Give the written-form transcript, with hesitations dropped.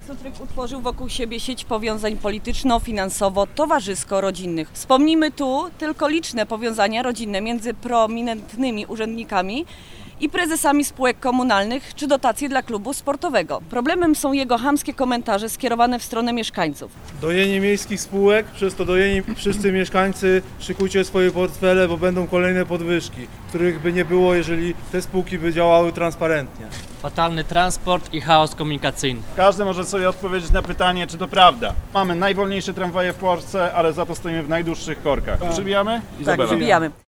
Cutryk utworzył wokół siebie sieć powiązań polityczno-finansowo-towarzysko-rodzinnych. Wspomnijmy tu tylko liczne powiązania rodzinne między prominentnymi urzędnikami i prezesami spółek komunalnych czy dotacje dla klubu sportowego. Problemem są jego chamskie komentarze skierowane w stronę mieszkańców. Dojenie miejskich spółek, przez to dojeni wszyscy mieszkańcy szykujcie swoje portfele, bo będą kolejne podwyżki, których by nie było, jeżeli te spółki by działały transparentnie. Fatalny transport i chaos komunikacyjny. Każdy może sobie odpowiedzieć na pytanie, czy to prawda. Mamy najwolniejsze tramwaje w Polsce, ale za to stoimy w najdłuższych korkach. Przybijamy? Tak, przybijamy.